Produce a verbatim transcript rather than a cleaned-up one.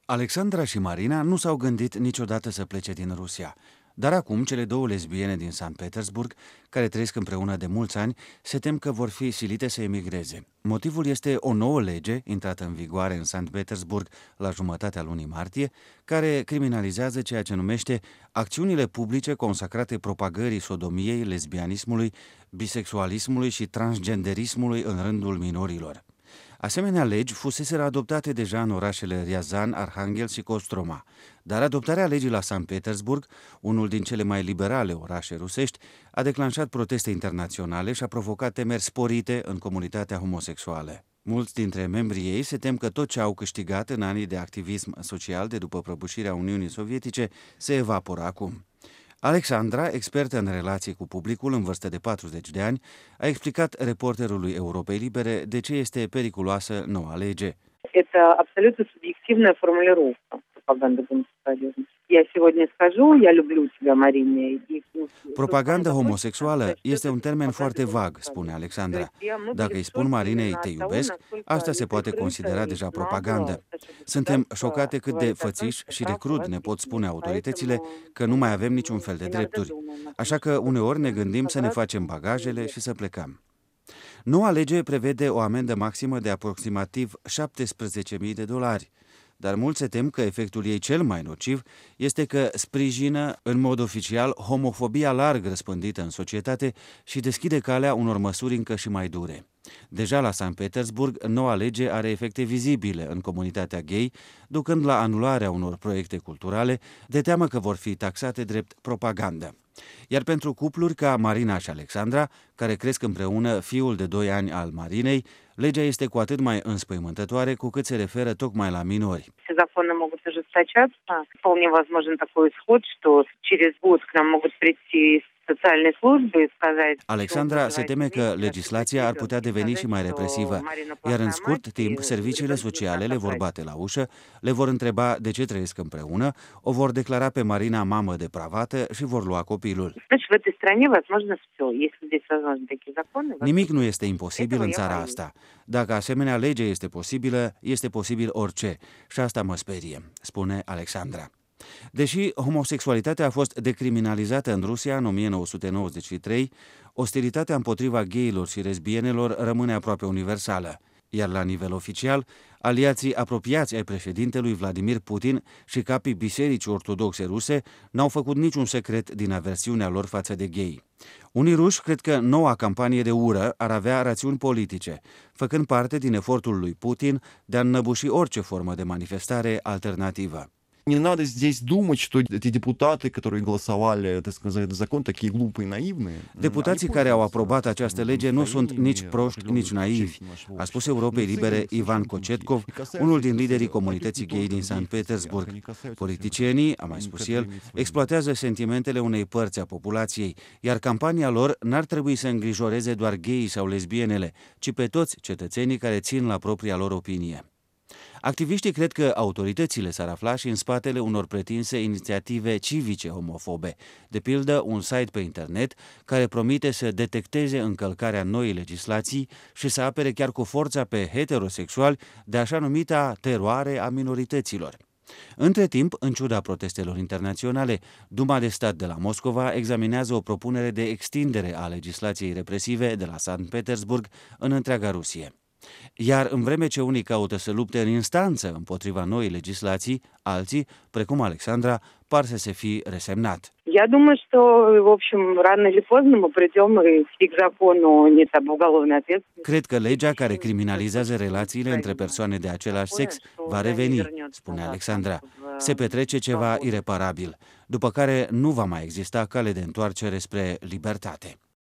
Alexandra și Marina nu s-au gândit niciodată să plece din Rusia. Dar acum, cele două lesbiene din Sankt Petersburg, care trăiesc împreună de mulți ani, se tem că vor fi silite să emigreze. Motivul este o nouă lege, intrată în vigoare în Sankt Petersburg la jumătatea lunii martie, care criminalizează ceea ce numește acțiunile publice consacrate propagării sodomiei, lesbianismului, bisexualismului și transgenderismului în rândul minorilor. Asemenea legi fuseseră adoptate deja în orașele Riazan, Arhangelsk și Kostroma, dar adoptarea legii la Sankt Petersburg, unul din cele mai liberale orașe rusești, a declanșat proteste internaționale și a provocat temeri sporite în comunitatea homosexuală. Mulți dintre membrii ei se tem că tot ce au câștigat în anii de activism social de după prăbușirea Uniunii Sovietice se evaporă acum. Alexandra, expertă în relații cu publicul în vârstă de patruzeci de ani, a explicat reporterului Europei Libere de ce este periculoasă noua lege. Это абсолютно субъективная формулировка пропаганды гомосексуализма. Я сегодня скажу, я люблю тебя, Марине. Propaganda homosexuală este un termen foarte vag, spune Alexandra. Dacă îi spun Marinei te iubesc, asta se poate considera deja propagandă. Suntem șocate cât de fățiși și de crud ne pot spune autoritățile că nu mai avem niciun fel de drepturi. Așa că uneori ne gândim să ne facem bagajele și să plecăm. Noua lege prevede o amendă maximă de aproximativ șaptesprezece mii de dolari, dar mulți se tem că efectul ei cel mai nociv este că sprijină în mod oficial homofobia larg răspândită în societate și deschide calea unor măsuri încă și mai dure. Deja la Sankt Petersburg, noua lege are efecte vizibile în comunitatea gay, ducând la anularea unor proiecte culturale, de teamă că vor fi taxate drept propagandă. Iar pentru cupluri ca Marina și Alexandra, care cresc împreună fiul de doi ani al Marinei, legea este cu atât mai înspăimântătoare cu cât se referă tocmai la minori. Законы могут ужесточаться. Вполне возможен такой исход, что через год к нам могут прийти социальные службы и сказать... Alexandra se teme că legislația ar putea deveni și mai represivă, iar în scurt timp serviciile sociale le vor bate la ușă, le vor întreba de ce trăiesc împreună, o vor declara pe Marina mamă depravată și vor lua copilul. Nimic nu este imposibil în țara asta. Dacă asemenea lege este posibilă, este posibil orice. Și asta mă sperie, spune Alexandra. Deși homosexualitatea a fost decriminalizată în Rusia în o mie nouă sute nouăzeci și trei, ostilitatea împotriva gayilor și lesbienelor rămâne aproape universală, iar la nivel oficial, aliații apropiați ai președintelui Vladimir Putin și capii bisericii ortodoxe ruse n-au făcut niciun secret din aversiunea lor față de gay. Unii ruși cred că noua campanie de ură ar avea rațiuni politice, făcând parte din efortul lui Putin de a înnăbuși orice formă de manifestare alternativă. Не надо здесь думать, что эти депутаты, которые голосовали, так сказать, за закон, такие глупые и naivные. Deputații care au aprobat această lege nu sunt nici proști, nici naivi, a spus Europei Libere Ivan Kochetkov, unul din liderii comunității gay din Sankt Petersburg. Politicienii, a mai spus el, exploatează sentimentele unei părți a populației, iar campania lor n-ar trebui să îngrijoreze doar gayii sau lesbienele, ci pe toți cetățenii care țin la propria lor opinie. Activiștii cred că autoritățile s-ar afla și în spatele unor pretinse inițiative civice homofobe, de pildă un site pe internet care promite să detecteze încălcarea noii legislații și să apere chiar cu forța pe heterosexuali de așa numita teroare a minorităților. Între timp, în ciuda protestelor internaționale, Duma de Stat de la Moscova examinează o propunere de extindere a legislației represive de la Sankt Petersburg în întreaga Rusie. Iar în vreme ce unii caută să lupte în instanță împotriva noii legislații, alții, precum Alexandra, par să se fi resemnat. Я думаю, что, в общем, рано или поздно мы придем и к закону нет об уголовной ответственности. Cred că legea care criminalizează relațiile între persoane de același sex va reveni, spune Alexandra. Se petrece ceva ireparabil, după care nu va mai exista cale de întoarcere spre libertate.